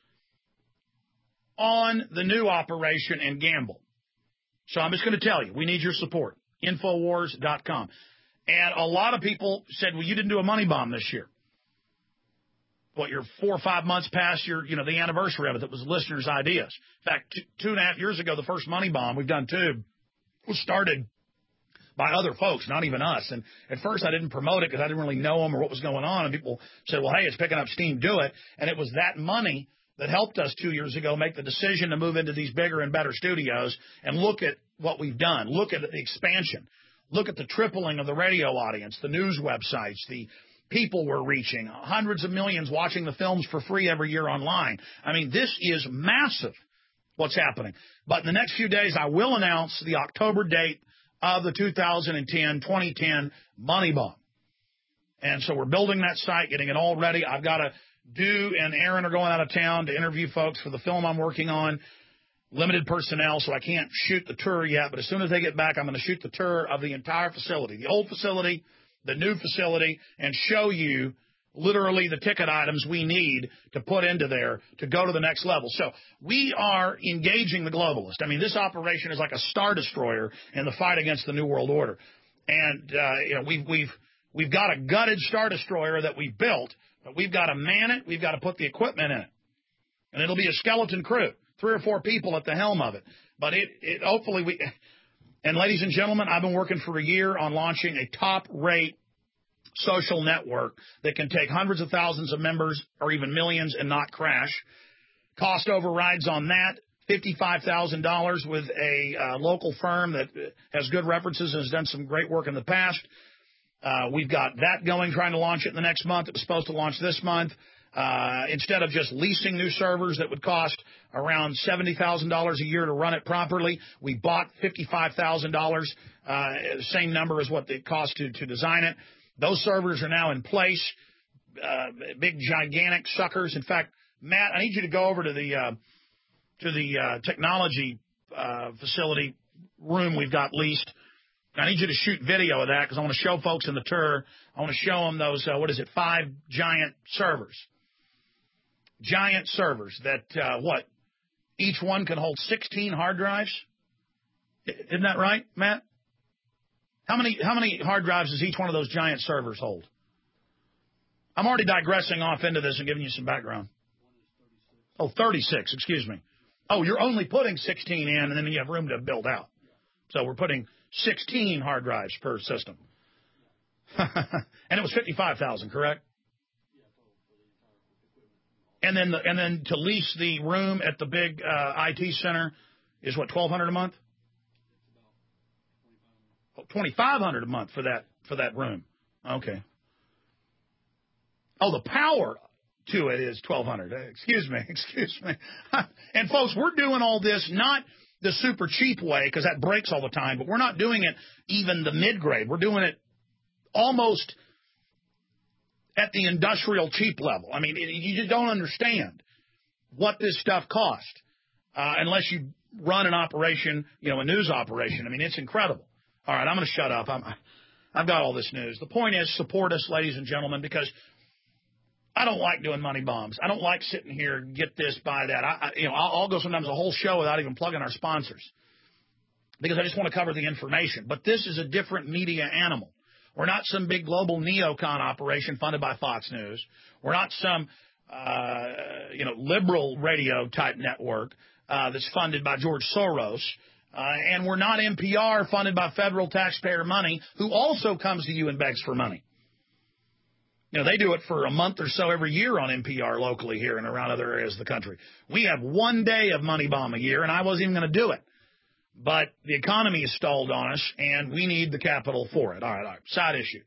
on the new operation and gamble. So I'm just going to tell you, we need your support. Infowars dot com. And a lot of people said, well, you didn't do a money bomb this year. Well, you're four or five months past your, you know, the anniversary of it that was listeners' ideas. In fact, two, two and a half years ago, the first money bomb, we've done two, was started by other folks, not even us. And at first I didn't promote it because I didn't really know them or what was going on. And people said, well, hey, it's picking up steam, do it. And it was that money that helped us two years ago make the decision to move into these bigger and better studios and look at what we've done. Look at the expansion. Look at the tripling of the radio audience, the news websites, the people we're reaching, hundreds of millions watching the films for free every year online. I mean, this is massive what's happening. But in the next few days, I will announce the October date of the two thousand ten, twenty ten Money Bomb. And so we're building that site, getting it all ready. I've got to do, and Aaron are going out of town to interview folks for the film I'm working on. Limited personnel, so I can't shoot the tour yet. But as soon as they get back, I'm going to shoot the tour of the entire facility, the old facility, the new facility, and show you literally the ticket items we need to put into there to go to the next level. So we are engaging the globalist. I mean, this operation is like a Star Destroyer in the fight against the New World Order. And, uh, you know, we've, we've, we've got a gutted Star Destroyer that we built, but we've got to man it. We've got to put the equipment in it. And it'll be a skeleton crew, three or four people at the helm of it. But it, it hopefully we, and ladies and gentlemen, I've been working for a year on launching a top-rate social network that can take hundreds of thousands of members or even millions and not crash. Cost overrides on that, fifty-five thousand dollars with a uh, local firm that has good references and has done some great work in the past. Uh, we've got that going, trying to launch it in the next month. It was supposed to launch this month. Uh, instead of just leasing new servers that would cost around seventy thousand dollars a year to run it properly, we bought fifty-five thousand dollars, uh, same number as what it cost to, to design it. Those servers are now in place, uh, big, gigantic suckers. In fact, Matt, I need you to go over to the uh, to the uh, technology uh, facility room we've got leased. I need you to shoot video of that because I want to show folks in the tour. I want to show them those, uh, what is it, five giant servers. Giant servers that, uh, what, each one can hold sixteen hard drives? Isn't that right, Matt? How many how many hard drives does each one of those giant servers hold? I'm already digressing off into this and giving you some background. Oh, thirty-six, excuse me. Oh, you're only putting sixteen in, and then you have room to build out. So we're putting sixteen hard drives per system. And it was fifty-five thousand, correct? And then the, and then to lease the room at the big uh, I T center is what, twelve hundred a month? twenty-five hundred a month for that for that room. Okay. Oh, the power to it is twelve hundred. Excuse me, excuse me. And folks, we're doing all this not the super cheap way because that breaks all the time, but we're not doing it even the mid-grade. We're doing it almost at the industrial cheap level. I mean, it, you just don't understand what this stuff costs uh, unless you run an operation, you know, a news operation. I mean, it's incredible. All right, I'm going to shut up. I'm, I've got all this news. The point is, support us, ladies and gentlemen, because I don't like doing money bombs. I don't like sitting here, get this, buy that. I, I, you know, I'll, I'll go sometimes a whole show without even plugging our sponsors because I just want to cover the information. But this is a different media animal. We're not some big global neocon operation funded by Fox News. We're not some, uh, you know, liberal radio type network. uh, that's funded by George Soros. Uh, and we're not N P R funded by federal taxpayer money, who also comes to you and begs for money. You know, they do it for a month or so every year on N P R locally here and around other areas of the country. We have one day of Money Bomb a year, and I wasn't even going to do it. But the economy is stalled on us, and we need the capital for it. All right, all right. Side issue.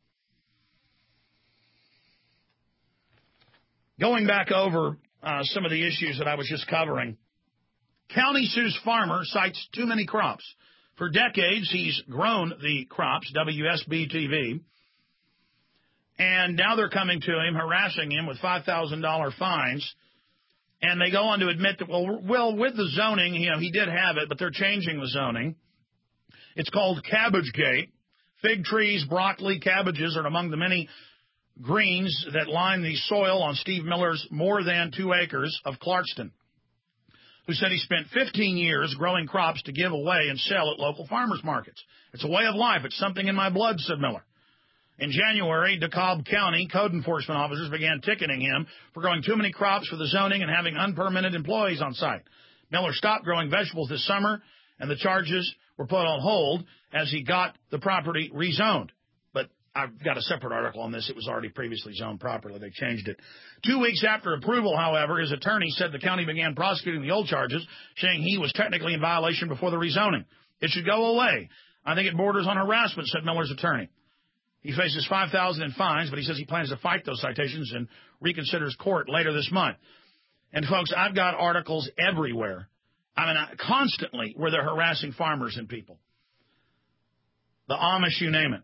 Going back over uh, some of the issues that I was just covering, county sues farmer, cites too many crops. For decades, he's grown the crops, W S B T V, and now they're coming to him, harassing him with five thousand dollars fines. And they go on to admit that, well, well, with the zoning, you know, he did have it, but they're changing the zoning. It's called Cabbage Gate. Fig trees, broccoli, cabbages are among the many greens that line the soil on Steve Miller's more than two acres of Clarkston, who said he spent fifteen years growing crops to give away and sell at local farmers markets. It's a way of life. It's something in my blood, said Miller. In January, DeKalb County code enforcement officers began ticketing him for growing too many crops for the zoning and having unpermitted employees on site. Miller stopped growing vegetables this summer, and the charges were put on hold as he got the property rezoned. But I've got a separate article on this. It was already previously zoned properly. They changed it. Two weeks after approval, however, his attorney said the county began prosecuting the old charges, saying he was technically in violation before the rezoning. It should go away. I think it borders on harassment, said Miller's attorney. He faces five thousand dollars in fines, but he says he plans to fight those citations and reconsiders court later this month. And, folks, I've got articles everywhere, I mean, constantly, where they're harassing farmers and people. The Amish, you name it.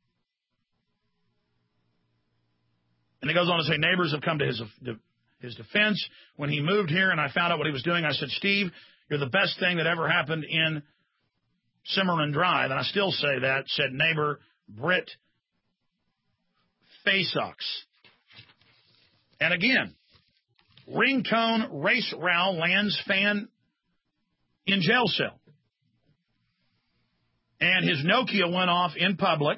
And it goes on to say neighbors have come to his, his defense. When he moved here and I found out what he was doing, I said, Steve, you're the best thing that ever happened in Cimarron Drive. And I still say that, said neighbor Britt Fasox. And again, ringtone race row lands fan in jail cell. And his Nokia went off in public.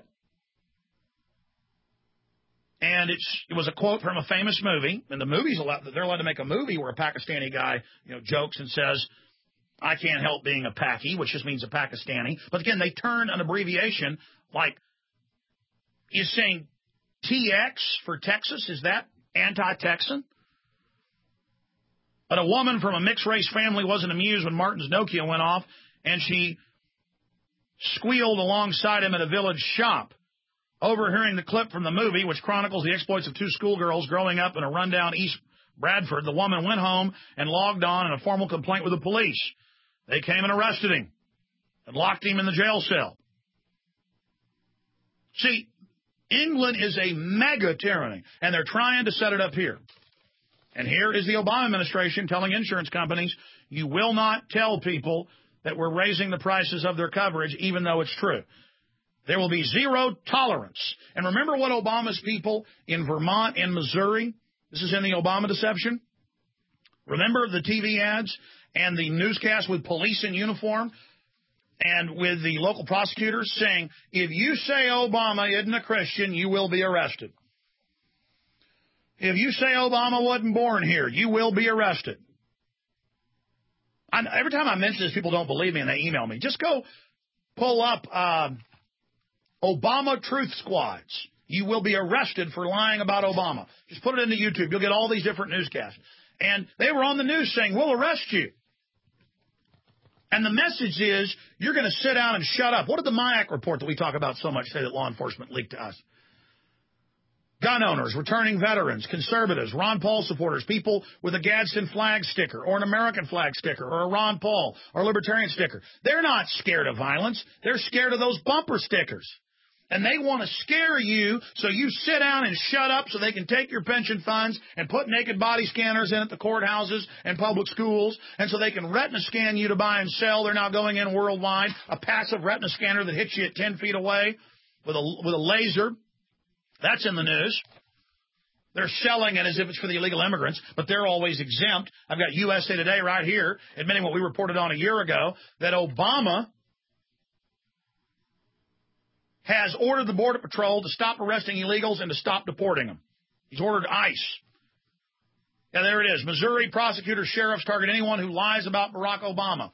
And it's, it was a quote from a famous movie. And the movie's allowed, they're allowed to make a movie where a Pakistani guy, you know, jokes and says, I can't help being a Paki, which just means a Pakistani. But again, they turn an abbreviation like, is saying T X for Texas, is that anti-Texan? But a woman from a mixed-race family wasn't amused when Martin's Nokia went off, and she squealed alongside him at a village shop. Overhearing the clip from the movie, which chronicles the exploits of two schoolgirls growing up in a rundown East Bradford, the woman went home and logged on in a formal complaint with the police. They came and arrested him and locked him in the jail cell. See, England is a mega tyranny, and they're trying to set it up here. And here is the Obama administration telling insurance companies, you will not tell people that we're raising the prices of their coverage, even though it's true. There will be zero tolerance. And remember what Obama's people in Vermont and Missouri, this is in the Obama deception? Remember the T V ads and the newscast with police in uniform and with the local prosecutors saying, if you say Obama isn't a Christian, you will be arrested. If you say Obama wasn't born here, you will be arrested. I, every time I mention this, people don't believe me and they email me. Just go pull up uh, Obama Truth Squads. You will be arrested for lying about Obama. Just put it into YouTube. You'll get all these different newscasts. And they were on the news saying, we'll arrest you. And the message is, you're going to sit down and shut up. What did the MIAC report that we talk about so much say that law enforcement leaked to us? Gun owners, returning veterans, conservatives, Ron Paul supporters, people with a Gadsden flag sticker or an American flag sticker or a Ron Paul or libertarian sticker. They're not scared of violence. They're scared of those bumper stickers. And they want to scare you so you sit down and shut up so they can take your pension funds and put naked body scanners in at the courthouses and public schools. And so they can retina scan you to buy and sell. They're now going in worldwide, a passive retina scanner that hits you at ten feet away with a, with a laser. That's in the news. They're selling it as if it's for the illegal immigrants, but they're always exempt. I've got U S A Today right here admitting what we reported on a year ago, that Obama has ordered the Border Patrol to stop arresting illegals and to stop deporting them. He's ordered ICE. Yeah, there it is. Missouri prosecutors, sheriffs target anyone who lies about Barack Obama.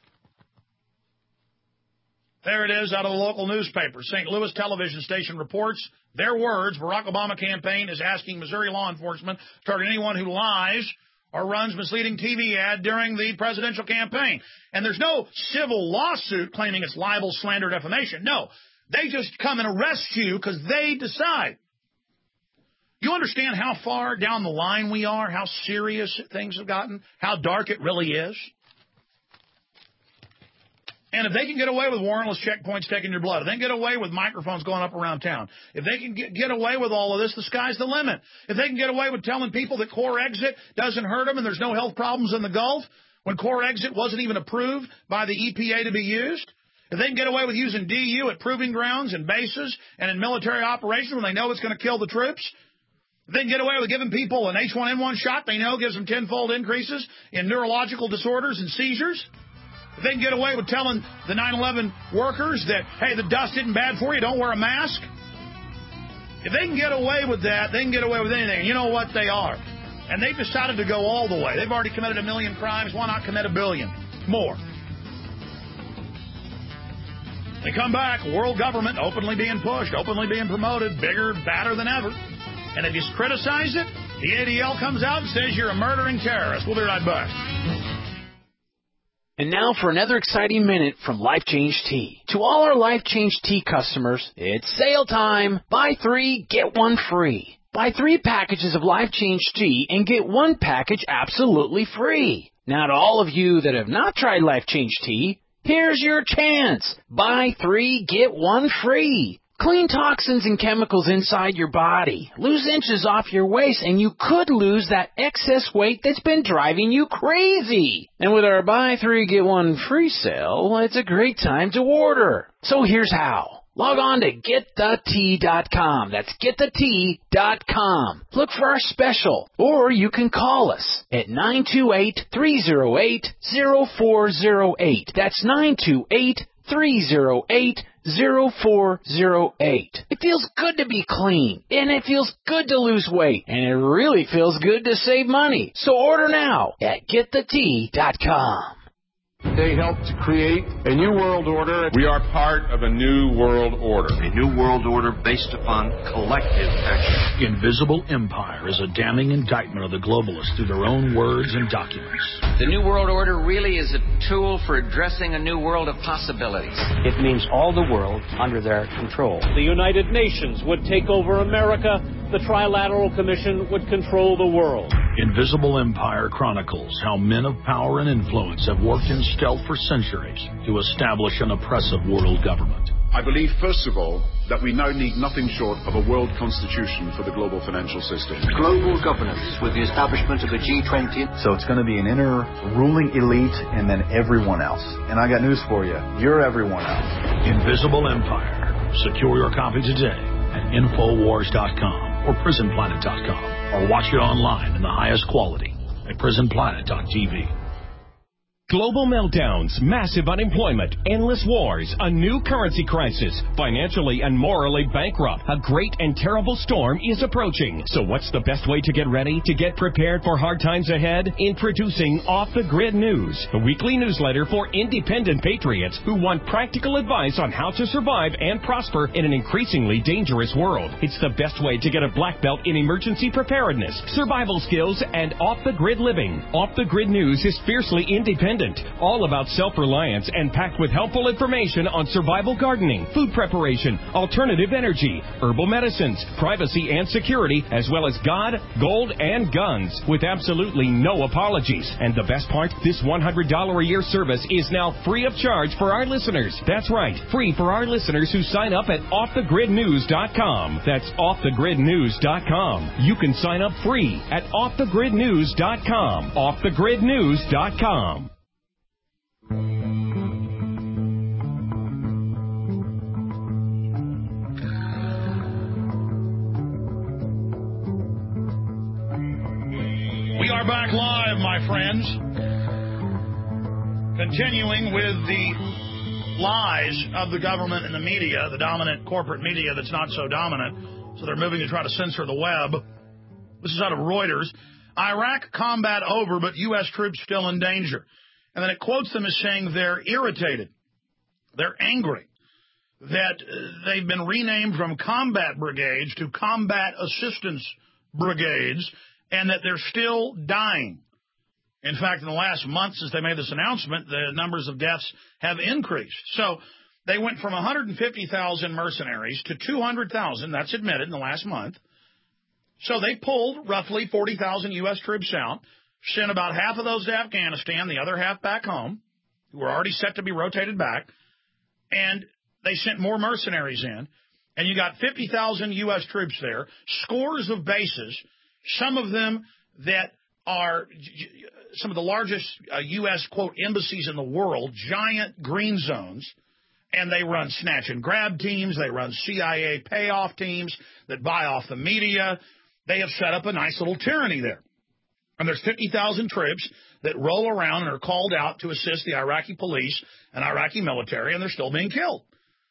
There it is out of the local newspaper. Saint Louis television station reports their words. Barack Obama campaign is asking Missouri law enforcement to target anyone who lies or runs misleading T V ad during the presidential campaign. And there's no civil lawsuit claiming it's libel, slander, defamation. No, they just come and arrest you because they decide. You understand how far down the line we are, how serious things have gotten, how dark it really is? And if they can get away with warrantless checkpoints taking your blood, if they can get away with microphones going up around town, if they can get, get away with all of this, the sky's the limit. If they can get away with telling people that Core Exit doesn't hurt them and there's no health problems in the Gulf, when Core Exit wasn't even approved by the E P A to be used, if they can get away with using D U at proving grounds and bases and in military operations when they know it's going to kill the troops, if they can get away with giving people an H one N one shot they know gives them tenfold increases in neurological disorders and seizures, if they can get away with telling the nine eleven workers that, hey, the dust isn't bad for you, don't wear a mask. If they can get away with that, they can get away with anything. And you know what? They are. And they've decided to go all the way. They've already committed a million crimes. Why not commit a billion more? They come back, world government openly being pushed, openly being promoted, bigger, badder than ever. And if you criticize it, the A D L comes out and says you're a murdering terrorist. We'll be right back. And now for another exciting minute from Life Change Tea. To all our Life Change Tea customers, it's sale time. Buy three, get one free. Buy three packages of Life Change Tea and get one package absolutely free. Now to all of you that have not tried Life Change Tea, here's your chance. Buy three, get one free. Clean toxins and chemicals inside your body. Lose inches off your waist, and you could lose that excess weight that's been driving you crazy. And with our buy three, get one free sale, it's a great time to order. So here's how. Log on to get the tea dot com. That's get the tea dot com. Look for our special. Or you can call us at nine two eight, three oh eight, oh four oh eight. That's nine two eight, three oh eight, oh four oh eight. It feels good to be clean, and it feels good to lose weight, and it really feels good to save money. So order now at get the tea dot com. They helped to create a new world order. We are part of a new world order. A new world order based upon collective action. Invisible Empire is a damning indictment of the globalists through their own words and documents. The new world order really is a tool for addressing a new world of possibilities. It means all the world under their control. The United Nations would take over America. The Trilateral Commission would control the world. Invisible Empire chronicles how men of power and influence have worked in stealth for centuries to establish an oppressive world government. I believe, first of all, that we now need nothing short of a world constitution for the global financial system. Global governance with the establishment of the G twenty. So it's going to be an inner ruling elite and then everyone else. And I got news for you. You're everyone else. Invisible Empire. Secure your copy today at infowars dot com or prison planet dot com, or watch it online in the highest quality at prison planet dot t v. Global meltdowns, massive unemployment, endless wars, a new currency crisis, financially and morally bankrupt. A great and terrible storm is approaching. So what's the best way to get ready, to get prepared for hard times ahead? Introducing Off the Grid News, a weekly newsletter for independent patriots who want practical advice on how to survive and prosper in an increasingly dangerous world. It's the best way to get a black belt in emergency preparedness, survival skills, and off-the-grid living. Off the Grid News is fiercely independent, all about self-reliance and packed with helpful information on survival gardening, food preparation, alternative energy, herbal medicines, privacy and security, as well as God, gold, and guns, with absolutely no apologies. And the best part, this one hundred dollars a year service is now free of charge for our listeners. That's right, free for our listeners who sign up at off the grid news dot com. That's off the grid news dot com. You can sign up free at off the grid news dot com. off the grid news dot com. We are back live, my friends. Continuing with the lies of the government and the media, the dominant corporate media that's not so dominant. So they're moving to try to censor the web. This is out of Reuters. Iraq combat over, but U S troops still in danger. And then it quotes them as saying they're irritated. They're angry that they've been renamed from combat brigades to combat assistance brigades and that they're still dying. In fact, in the last month since they made this announcement, the numbers of deaths have increased. So they went from one hundred fifty thousand mercenaries to two hundred thousand. That's admitted in the last month. So they pulled roughly forty thousand U S troops out, sent about half of those to Afghanistan, the other half back home, who were already set to be rotated back, and they sent more mercenaries in, and you got fifty thousand U S troops there, scores of bases, some of them that are some of the largest uh, U S, quote, embassies in the world, giant green zones, and they run snatch and grab teams, they run C I A payoff teams that buy off the media. They have set up a nice little tyranny there. And there's fifty thousand troops that roll around and are called out to assist the Iraqi police and Iraqi military, and they're still being killed.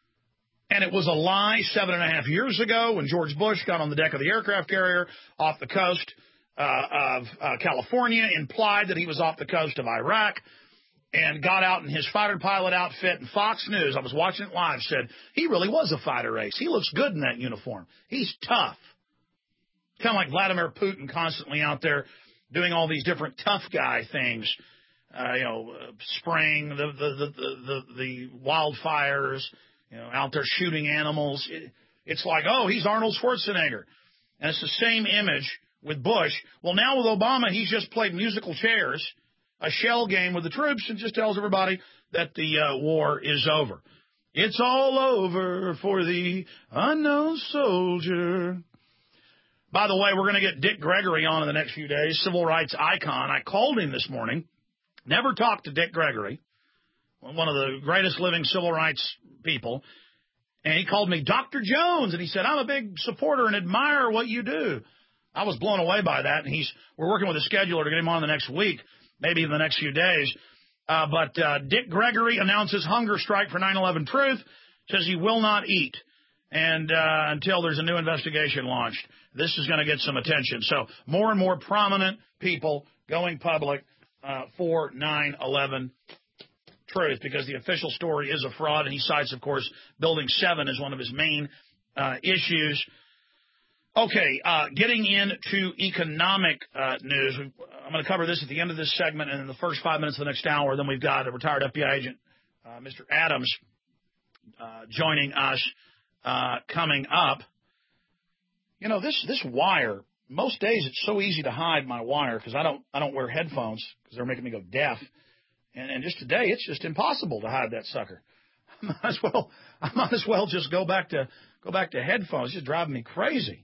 And it was a lie seven and a half years ago when George Bush got on the deck of the aircraft carrier off the coast uh, of uh, California, implied that he was off the coast of Iraq, and got out in his fighter pilot outfit. And Fox News, I was watching it live, said he really was a fighter ace. He looks good in that uniform. He's tough. Kind of like Vladimir Putin constantly out there doing all these different tough guy things, uh, you know, uh, spraying the the, the, the, the wildfires, you know, out there shooting animals. It, it's like, oh, he's Arnold Schwarzenegger. And it's the same image with Bush. Well, now with Obama, he's just played musical chairs, a shell game with the troops, and just tells everybody that the uh, war is over. It's all over for the unknown soldier. By the way, we're going to get Dick Gregory on in the next few days, civil rights icon. I called him this morning. Never talked to Dick Gregory, one of the greatest living civil rights people. And he called me Doctor Jones, and he said, I'm a big supporter and admire what you do. I was blown away by that, and he's we're working with a scheduler to get him on the next week, maybe in the next few days. Uh, but uh, Dick Gregory announces hunger strike for nine eleven Truth, says he will not eat and uh, until there's a new investigation launched. This is going to get some attention. So more and more prominent people going public uh, for nine eleven Truth, because the official story is a fraud, and he cites, of course, Building seven as one of his main uh, issues. Okay, uh, getting into economic uh, news. I'm going to cover this at the end of this segment and in the first five minutes of the next hour. Then we've got a retired F B I agent, uh, Mister Adams, uh, joining us uh, coming up. You know, this this wire, most days it's so easy to hide my wire because I don't I don't wear headphones because they're making me go deaf. And, and just today, it's just impossible to hide that sucker. I might as well I might as well just go back to go back to headphones. It's just driving me crazy.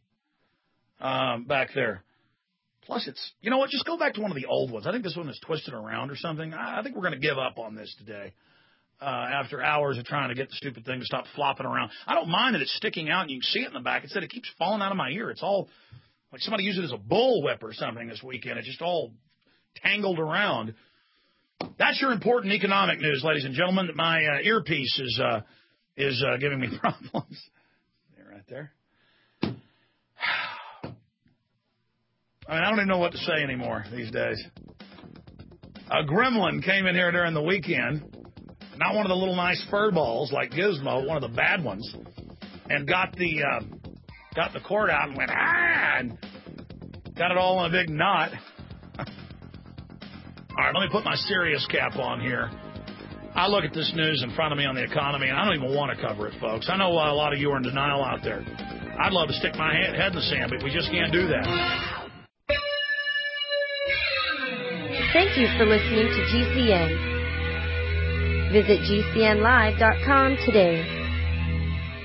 Um, back there. Plus, it's, you know what, just go back to one of the old ones. I think this one is twisted around or something. I, I think we're going to give up on this today uh, after hours of trying to get the stupid thing to stop flopping around. I don't mind that it's sticking out and you can see it in the back. It's that it keeps falling out of my ear. It's all like somebody used it as a bullwhip or something this weekend. It's just all tangled around. That's your important economic news, ladies and gentlemen. My uh, earpiece is, uh, is uh, giving me problems. There, right there. I mean, I don't even know what to say anymore these days. A gremlin came in here during the weekend, not one of the little nice fur balls like Gizmo, one of the bad ones, and got the uh, got the cord out and went, ah, and got it all in a big knot. All right, let me put my serious cap on here. I look at this news in front of me on the economy, and I don't even want to cover it, folks. I know uh, a lot of you are in denial out there. I'd love to stick my head, head in the sand, but we just can't do that. Thank you for listening to G C N. Visit G C N live dot com today.